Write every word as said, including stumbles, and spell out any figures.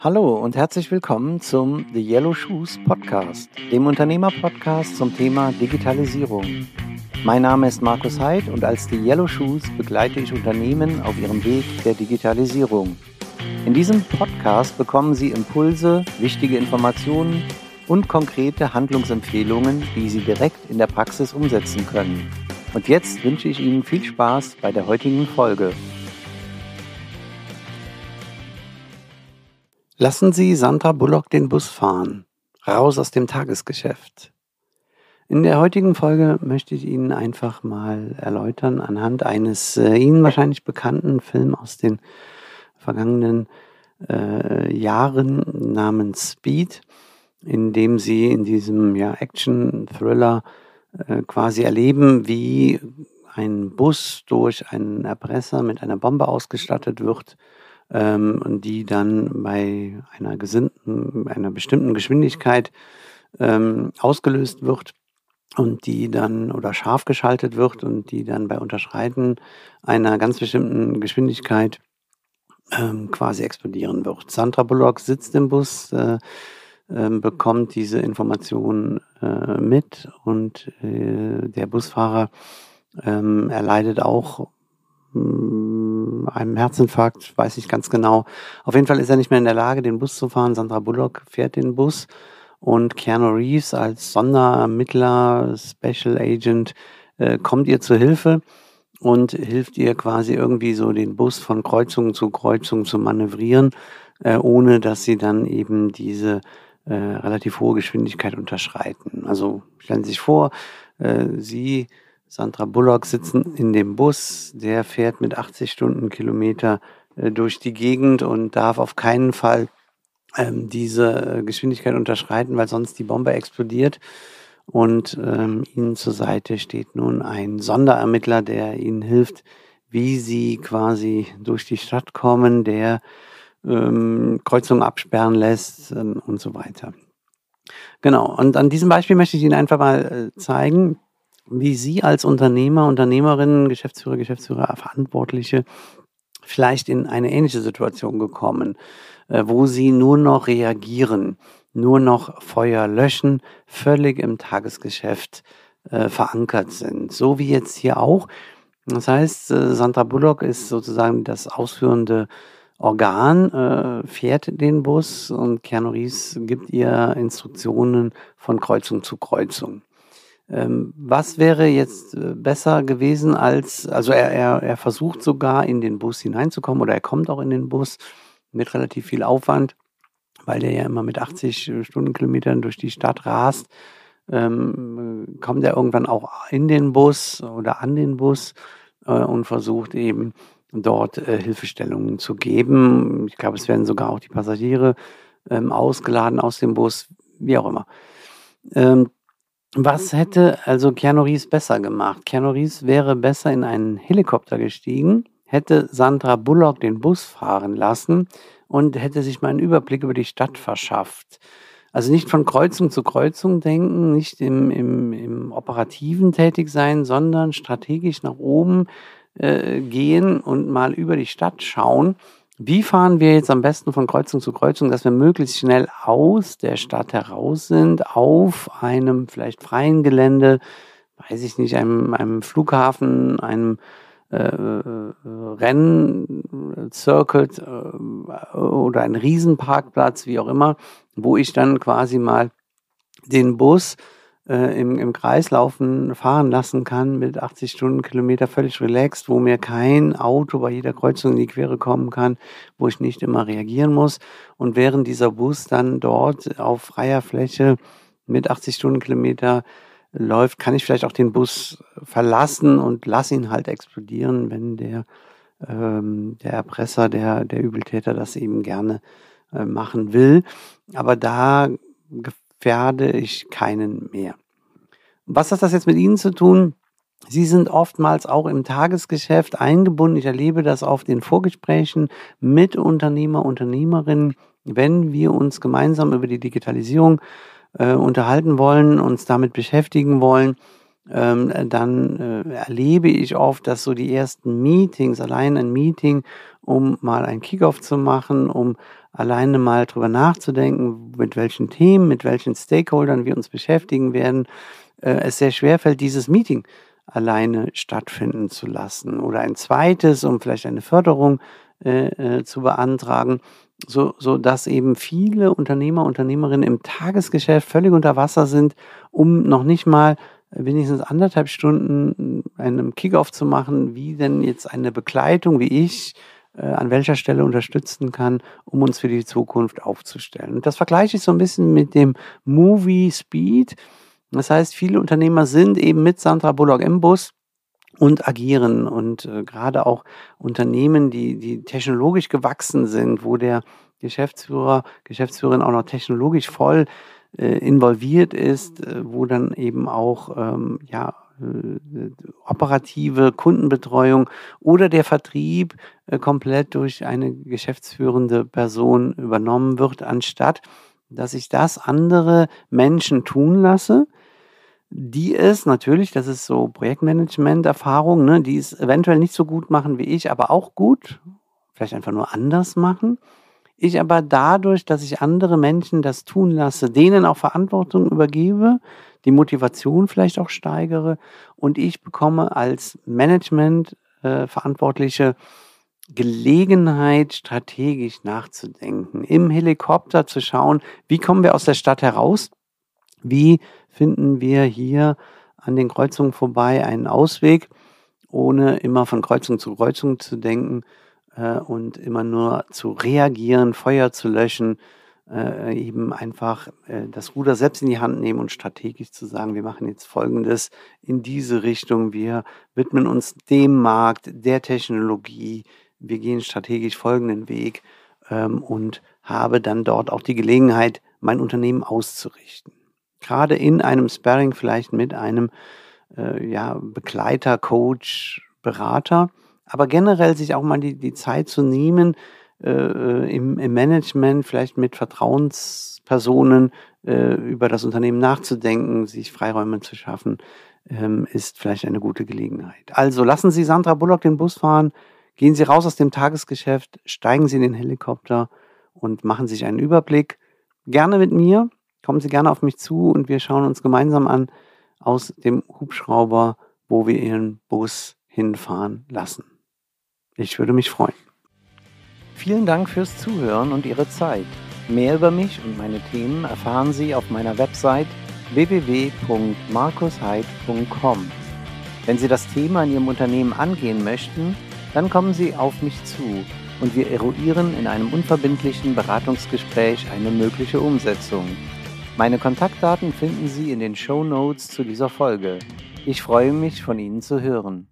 Hallo und herzlich willkommen zum The Yellow Shoes Podcast, dem Unternehmer-Podcast zum Thema Digitalisierung. Mein Name ist Markus Heid und als The Yellow Shoes begleite ich Unternehmen auf ihrem Weg der Digitalisierung. In diesem Podcast bekommen Sie Impulse, wichtige Informationen und konkrete Handlungsempfehlungen, die Sie direkt in der Praxis umsetzen können. Und jetzt wünsche ich Ihnen viel Spaß bei der heutigen Folge. Lassen Sie Sandra Bullock den Bus fahren. Raus aus dem Tagesgeschäft. In der heutigen Folge möchte ich Ihnen einfach mal erläutern, anhand eines äh, Ihnen wahrscheinlich bekannten Films aus den vergangenen äh, Jahren namens Speed, in dem Sie in diesem ja, Action-Thriller äh, quasi erleben, wie ein Bus durch einen Erpresser mit einer Bombe ausgestattet wird, ähm, die dann bei einer gesinnten, einer bestimmten Geschwindigkeit ähm, ausgelöst wird und die dann oder scharf geschaltet wird und die dann bei Unterschreiten einer ganz bestimmten Geschwindigkeit ähm, quasi explodieren wird. Sandra Bullock sitzt im Bus, äh, äh, bekommt diese Information äh, mit und äh, der Busfahrer ähm, erleidet auch einem Herzinfarkt, weiß ich ganz genau. Auf jeden Fall ist er nicht mehr in der Lage, den Bus zu fahren. Sandra Bullock fährt den Bus und Keanu Reeves als Sonderermittler, Special Agent, äh, kommt ihr zur Hilfe und hilft ihr quasi irgendwie so den Bus von Kreuzung zu Kreuzung zu manövrieren, äh, ohne dass sie dann eben diese äh, relativ hohe Geschwindigkeit unterschreiten. Also stellen Sie sich vor, äh, Sie Sandra Bullock sitzen in dem Bus, der fährt mit achtzig Stundenkilometer äh, durch die Gegend und darf auf keinen Fall ähm, diese äh, Geschwindigkeit unterschreiten, weil sonst die Bombe explodiert. Und ähm, ihnen zur Seite steht nun ein Sonderermittler, der ihnen hilft, wie sie quasi durch die Stadt kommen, der ähm, Kreuzungen absperren lässt ähm, und so weiter. Genau, und an diesem Beispiel möchte ich Ihnen einfach mal äh, zeigen, wie Sie als Unternehmer, Unternehmerinnen, Geschäftsführer, Geschäftsführer, Verantwortliche vielleicht in eine ähnliche Situation gekommen, äh, wo Sie nur noch reagieren, nur noch Feuer löschen, völlig im Tagesgeschäft äh, verankert sind. So wie jetzt hier auch. Das heißt, äh, Sandra Bullock ist sozusagen das ausführende Organ, äh, fährt den Bus und Keanu Reeves gibt ihr Instruktionen von Kreuzung zu Kreuzung. Ähm, was wäre jetzt äh, besser gewesen als, also er, er, er versucht sogar in den Bus hineinzukommen oder er kommt auch in den Bus mit relativ viel Aufwand, weil der ja immer mit achtzig Stundenkilometern durch die Stadt rast, ähm, kommt er irgendwann auch in den Bus oder an den Bus äh, und versucht eben dort äh, Hilfestellungen zu geben. Ich glaube, es werden sogar auch die Passagiere ähm, ausgeladen aus dem Bus, wie auch immer. Ähm, Was hätte also Keanu Reeves besser gemacht? Keanu Reeves wäre besser in einen Helikopter gestiegen, hätte Sandra Bullock den Bus fahren lassen und hätte sich mal einen Überblick über die Stadt verschafft. Also nicht von Kreuzung zu Kreuzung denken, nicht im, im, im Operativen tätig sein, sondern strategisch nach oben äh, gehen und mal über die Stadt schauen. Wie fahren wir jetzt am besten von Kreuzung zu Kreuzung, dass wir möglichst schnell aus der Stadt heraus sind, auf einem vielleicht freien Gelände, weiß ich nicht, einem, einem Flughafen, einem äh, Renncircuit äh, oder ein Riesenparkplatz, wie auch immer, wo ich dann quasi mal den Bus äh, im, im Kreis laufen, fahren lassen kann mit achtzig Stundenkilometer völlig relaxed, wo mir kein Auto bei jeder Kreuzung in die Quere kommen kann, wo ich nicht immer reagieren muss. Und während dieser Bus dann dort auf freier Fläche mit achtzig Stundenkilometer läuft, kann ich vielleicht auch den Bus verlassen und lass ihn halt explodieren, wenn der, ähm, der Erpresser, der, der Übeltäter das eben gerne äh, machen will. Aber da gefährde ich keinen mehr. Was hat das jetzt mit Ihnen zu tun? Sie sind oftmals auch im Tagesgeschäft eingebunden. Ich erlebe das auf den Vorgesprächen mit Unternehmer, Unternehmerinnen, wenn wir uns gemeinsam über die Digitalisierung äh, unterhalten wollen, uns damit beschäftigen wollen, ähm, dann äh, erlebe ich oft, dass so die ersten Meetings, allein ein Meeting, um mal ein Kickoff zu machen, um alleine mal drüber nachzudenken, mit welchen Themen, mit welchen Stakeholdern wir uns beschäftigen werden, äh, es sehr schwerfällt, dieses Meeting alleine stattfinden zu lassen oder ein zweites, um vielleicht eine Förderung äh, äh, zu beantragen, so, so dass eben viele Unternehmer, Unternehmerinnen im Tagesgeschäft völlig unter Wasser sind, um noch nicht mal wenigstens anderthalb Stunden einen Kickoff zu machen, wie denn jetzt eine Begleitung, wie ich, äh, an welcher Stelle unterstützen kann, um uns für die Zukunft aufzustellen. Und das vergleiche ich so ein bisschen mit dem Movie Speed. Das heißt, viele Unternehmer sind eben mit Sandra Bullock im Bus und agieren. Und äh, gerade auch Unternehmen, die, die technologisch gewachsen sind, wo der Geschäftsführer, Geschäftsführerin auch noch technologisch voll äh, involviert ist, äh, wo dann eben auch ähm, ja, äh, operative Kundenbetreuung oder der Vertrieb äh, komplett durch eine geschäftsführende Person übernommen wird, anstatt dass ich das andere Menschen tun lasse, die es natürlich, das ist so Projektmanagement-Erfahrung, ne, die es eventuell nicht so gut machen wie ich, aber auch gut, vielleicht einfach nur anders machen. Ich aber dadurch, dass ich andere Menschen das tun lasse, denen auch Verantwortung übergebe, die Motivation vielleicht auch steigere und ich bekomme als Management-Verantwortliche Gelegenheit, strategisch nachzudenken, im Helikopter zu schauen, wie kommen wir aus der Stadt heraus, wie finden wir hier an den Kreuzungen vorbei einen Ausweg, ohne immer von Kreuzung zu Kreuzung zu denken äh, und immer nur zu reagieren, Feuer zu löschen, äh, eben einfach äh, das Ruder selbst in die Hand nehmen und strategisch zu sagen, wir machen jetzt Folgendes in diese Richtung, wir widmen uns dem Markt, der Technologie, wir gehen strategisch folgenden Weg ähm, und habe dann dort auch die Gelegenheit, mein Unternehmen auszurichten. Gerade in einem Sparring vielleicht mit einem äh, ja, Begleiter, Coach, Berater, aber generell sich auch mal die, die Zeit zu nehmen, äh, im, im Management vielleicht mit Vertrauenspersonen äh, über das Unternehmen nachzudenken, sich Freiräume zu schaffen, ähm, ist vielleicht eine gute Gelegenheit. Also lassen Sie Sandra Bullock den Bus fahren, gehen Sie raus aus dem Tagesgeschäft, steigen Sie in den Helikopter und machen sich einen Überblick. Gerne mit mir. Kommen Sie gerne auf mich zu und wir schauen uns gemeinsam an aus dem Hubschrauber, wo wir Ihren Bus hinfahren lassen. Ich würde mich freuen. Vielen Dank fürs Zuhören und Ihre Zeit. Mehr über mich und meine Themen erfahren Sie auf meiner Website w w w punkt markus heid punkt com. Wenn Sie das Thema in Ihrem Unternehmen angehen möchten, dann kommen Sie auf mich zu und wir eruieren in einem unverbindlichen Beratungsgespräch eine mögliche Umsetzung. Meine Kontaktdaten finden Sie in den Shownotes zu dieser Folge. Ich freue mich, von Ihnen zu hören.